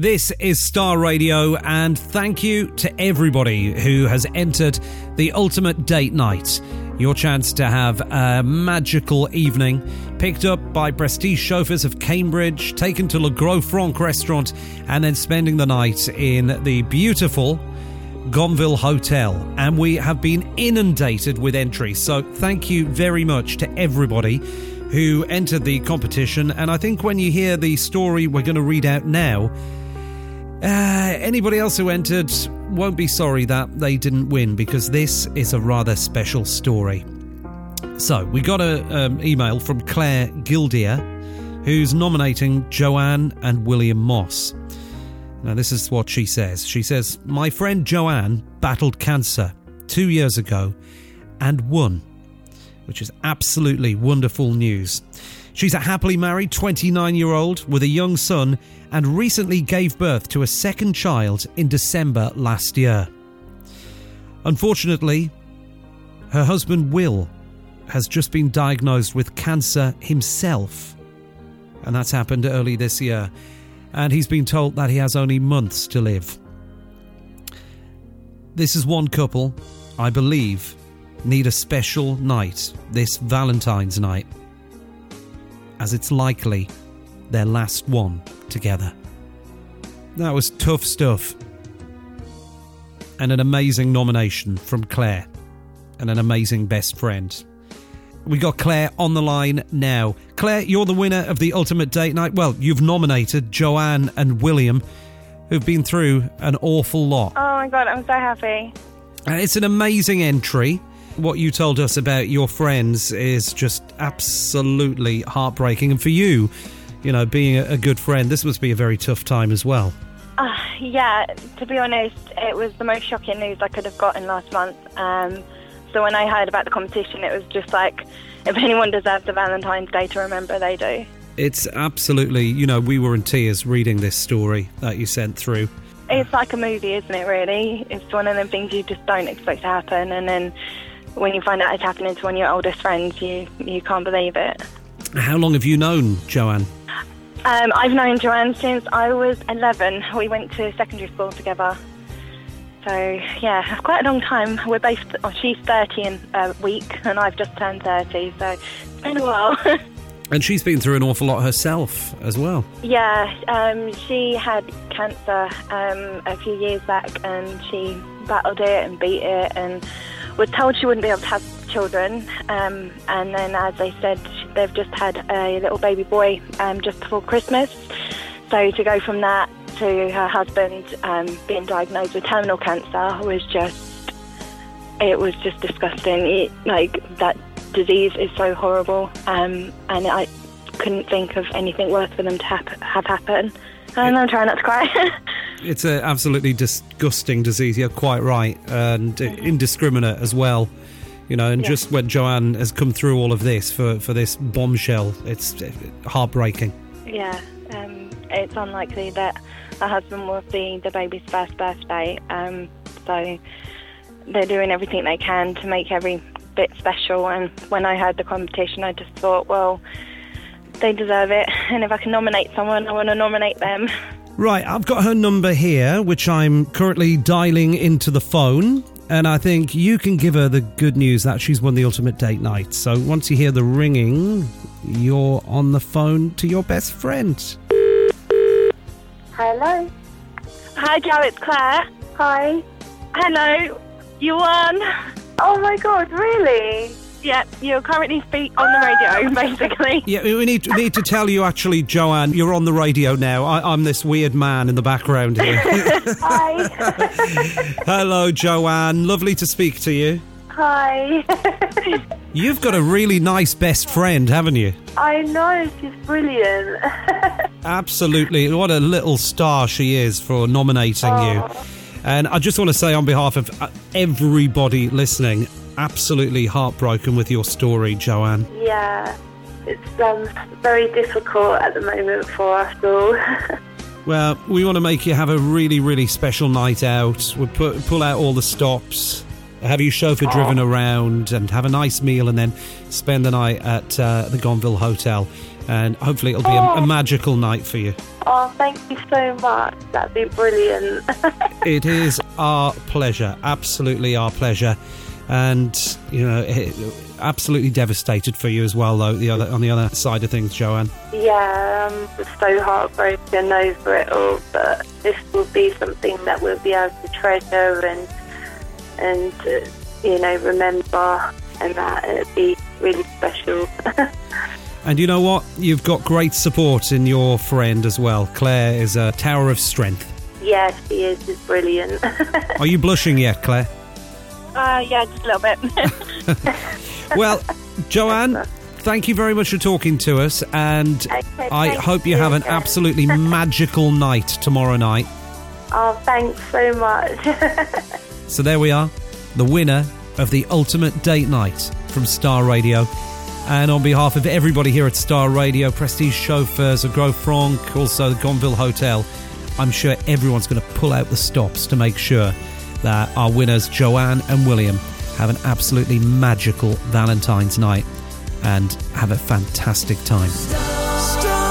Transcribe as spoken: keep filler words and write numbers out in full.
This is Star Radio, and thank you to everybody who has entered the Ultimate Date Night. Your chance to have a magical evening, picked up by prestige chauffeurs of Cambridge, taken to Le Gros Franc restaurant, and then spending the night in the beautiful Gonville Hotel. And we have been inundated with entries, so thank you very much to everybody who entered the competition. And I think when you hear the story we're going to read out now, uh, anybody else who entered won't be sorry that they didn't win, because this is a rather special story. So we got an um, email from Claire Gildier, who's nominating Joanne and William Moss. Now this is what she says. She says, "My friend Joanne battled cancer two years ago and won," which is absolutely wonderful news. She's a happily married twenty-nine-year-old with a young son and recently gave birth to a second child in December last year. Unfortunately, her husband Will has just been diagnosed with cancer himself, and that's happened early this year, and he's been told that he has only months to live. This is one couple, I believe, need a special night this Valentine's night, as it's likely their last one together. That was tough stuff. And an amazing nomination from Claire, and an amazing best friend. We got Claire on the line now. Claire, you're the winner of the Ultimate Date Night. Well, you've nominated Joanne and William, who've been through an awful lot. Oh my God, I'm so happy. And it's an amazing entry. What you told us about your friends is just absolutely heartbreaking. And for you, you know, being a good friend, this must be a very tough time as well. Uh, yeah, to be honest, it was the most shocking news I could have gotten last month. Um, so when I heard about the competition, it was just like, if anyone deserves a Valentine's Day to remember, they do. It's absolutely, you know, we were in tears reading this story that you sent through. It's like a movie, isn't it, really? It's one of them things you just don't expect to happen, and then when you find out it's happening to one of your oldest friends, you, you can't believe it. How long have you known Joanne? Um, I've known Joanne since I was eleven. We went to secondary school together. So, yeah, quite a long time. We're both, oh, she's thirty in a week, and I've just turned thirty, so it's been a while. And she's been through an awful lot herself as well. Yeah, um, she had cancer um, a few years back, and she battled it and beat it, and was told she wouldn't be able to have children. Um, and then, as they said, they've just had a little baby boy um, just before Christmas. So to go from that to her husband um, being diagnosed with terminal cancer was just, it was just disgusting. It, like, that disease is so horrible, um, and I couldn't think of anything worse for them to hap- have happen. And I'm trying not to cry. It's an absolutely disgusting disease, you're quite right, and indiscriminate as well. You know, and yeah. Just when Joanne has come through all of this for, for this bombshell, it's heartbreaking. Yeah, um, it's unlikely that her husband will see the baby's first birthday, um, so they're doing everything they can to make every bit special. And when I heard the competition, I just thought, well, they deserve it, and if I can nominate someone, I want to nominate them. Right, I've got her number here, which I'm currently dialing into the phone, and I think you can give her the good news that she's won the Ultimate Date Night. So once you hear the ringing, you're on the phone to your best friend. Hello. Hi, Joe, it's Claire. Hi. Hello. You won. Oh my God, really? Yeah, you're currently speak on the radio, basically. Yeah, we need, we need to tell you, actually, Joanne, you're on the radio now. I, I'm this weird man in the background here. Hi. Hello, Joanne. Lovely to speak to you. Hi. You've got a really nice best friend, haven't you? I know, she's brilliant. Absolutely. What a little star she is for nominating oh. you. And I just want to say on behalf of everybody listening, absolutely heartbroken with your story, Joanne. Yeah, it's um, very difficult at the moment for us all. Well, we want to make you have a really, really special night out. We'll put, pull out all the stops, have you chauffeur driven around, and have a nice meal, and then spend the night at uh, the Gonville Hotel. and hopefully it'll be a, a magical night for you. Oh, thank you so much. That'd be brilliant. It is our pleasure, absolutely our pleasure. And, you know, it, absolutely devastated for you as well, though, the other on the other side of things, Joanne. Yeah, I'm so heartbroken over it all, but this will be something that we'll be able to treasure and, and uh, you know, remember, and that it'll be really special. And you know what? You've got great support in your friend as well. Claire is a tower of strength. Yeah, she is. She's brilliant. Are you blushing yet, Claire? Uh, yeah, just a little bit. Well, Joanne, thank you very much for talking to us, and Okay, I thank hope you you have an again. absolutely magical night tomorrow night. Oh, thanks so much. So there we are, the winner of the Ultimate Date Night from Star Radio. And on behalf of everybody here at Star Radio, Prestige Chauffeurs, of Grove Franc, also the Gonville Hotel, I'm sure everyone's going to pull out the stops to make sure that our winners, Joanne and William, have an absolutely magical Valentine's night and have a fantastic time. Star